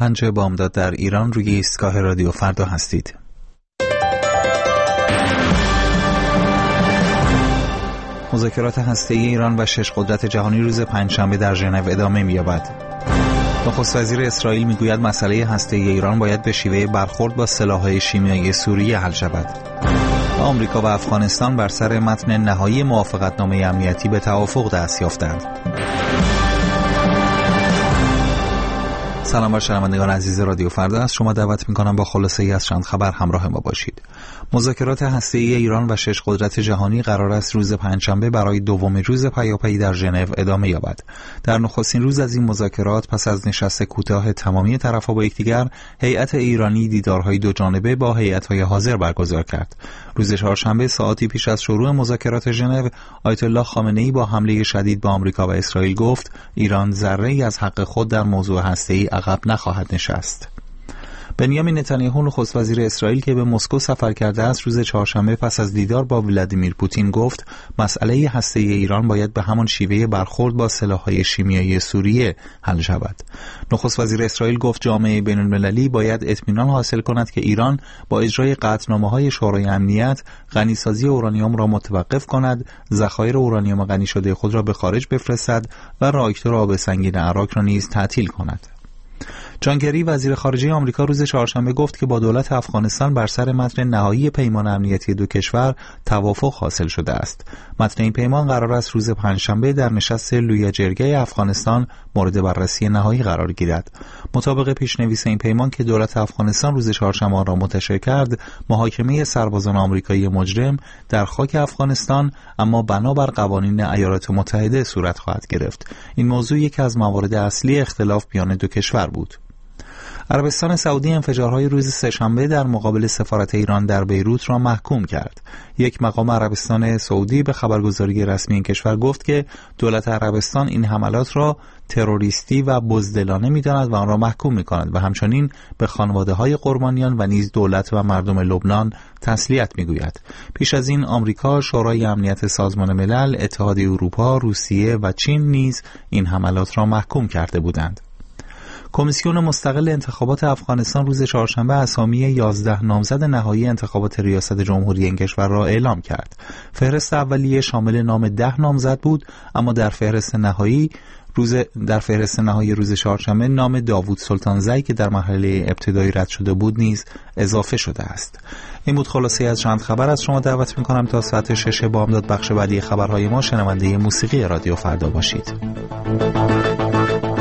5 بامداد در ایران روی ایستگاه رادیو فردا هستید. مذاکرات هسته‌ای ایران و 6 قدرت جهانی روز پنجشنبه در ژنو ادامه می‌یابد. نخست وزیر اسرائیل میگوید مسئله هسته‌ای ایران باید به شیوه برخورد با سلاح‌های شیمیایی سوریه حل شود. آمریکا و افغانستان بر سر متن نهایی موافقتنامه امنیتی به توافق دست یافتند. سلام بر شنوندگان عزیز رادیو فردا. از شما دعوت می‌کنم با خلاصه‌ای از چند خبر همراه ما باشید. مذاکرات هسته‌ای ایران و 6 قدرت جهانی قرار است روز پنجشنبه برای دومین روز پیاپی در ژنو ادامه یابد. در نخستین روز از این مذاکرات پس از نشست کوتاه تمامی طرف‌ها با یکدیگر، هیئت ایرانی دیدارهای دوجانبه با هیئت‌های حاضر برگزار کرد. روز چهارشنبه ساعاتی پیش از شروع مذاکرات ژنو، آیت الله خامنه‌ای با حمله شدید به آمریکا و اسرائیل گفت ایران ذره‌ای از حق خود در موضوع هسته‌ای عقب نخواهد نشست. بنیامین نتانیاهو نخست وزیر اسرائیل که به مسکو سفر کرده است روز چهارشنبه پس از دیدار با ولادیمیر پوتین گفت مسئله هسته‌ای ایران باید به همان شیوه برخورد با سلاح‌های شیمیایی سوریه حل شود. نخست وزیر اسرائیل گفت جامعه بین‌المللی باید اطمینان حاصل کند که ایران با اجرای قطعنامه‌های شورای امنیت غنیسازی اورانیوم را متوقف کند، ذخایر اورانیوم غنی شده خود را به خارج بفرستد و راکتور آب سنگین عراق را نیز تعطیل کند. جان کری وزیر خارجه آمریکا روز چهارشنبه گفت که با دولت افغانستان بر سر متن نهایی پیمان امنیتی دو کشور توافق حاصل شده است. متن این پیمان قرار است روز پنجشنبه در نشست لویا جرگه افغانستان مورد بررسی نهایی قرار گیرد. مطابق پیشنویس این پیمان که دولت افغانستان روز چهارشنبه آن را منتشر کرد، محاکمه سربازان آمریکایی مجرم در خاک افغانستان اما بنابر قوانین ایالات متحده صورت خواهد گرفت. این موضوع یکی از موارد اصلی اختلاف میان دو کشور بود. عربستان سعودی انفجارهای روز سه‌شنبه در مقابل سفارت ایران در بیروت را محکوم کرد. یک مقام عربستان سعودی به خبرگزاری رسمی این کشور گفت که دولت عربستان این حملات را تروریستی و بزدلانه می‌داند و آن را محکوم می‌کند و همچنین به خانواده‌های قربانیان و نیز دولت و مردم لبنان تسلیت می‌گوید. پیش از این آمریکا، شورای امنیت سازمان ملل، اتحادیه اروپا، روسیه و چین نیز این حملات را محکوم کرده بودند. کمیسیون مستقل انتخابات افغانستان روز چهارشنبه اسامی 11 نامزد نهایی انتخابات ریاست جمهوری این کشور را اعلام کرد. فهرست اولیه شامل نام 10 نامزد بود، اما در فهرست نهایی روز چهارشنبه نام داوود سلطانزی که در مرحله ابتدایی رد شده بود نیز اضافه شده است. این بود خلاصه از چند خبر. از شما دعوت می‌کنم تا ساعت 6 بامداد بخش بعدی خبرهای ما شنونده موسیقی رادیو فردا باشید.